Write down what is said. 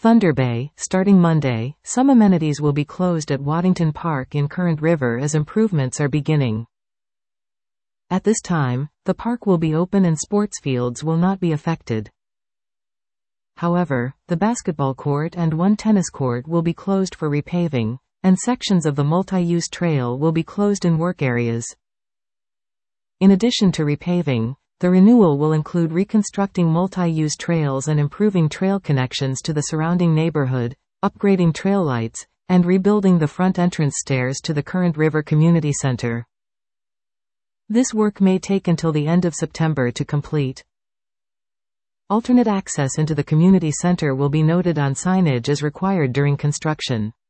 Thunder Bay, starting Monday, some amenities will be closed at Waddington Park in Current River as improvements are beginning. At this time, the park will be open and sports fields will not be affected. However, the basketball court and one tennis court will be closed for repaving, and sections of the multi-use trail will be closed in work areas. In addition to repaving, the renewal will include reconstructing multi-use trails and improving trail connections to the surrounding neighborhood, upgrading trail lights, and rebuilding the front entrance stairs to the Current River Community Center. This work may take until the end of September to complete. Alternate access into the community center will be noted on signage as required during construction.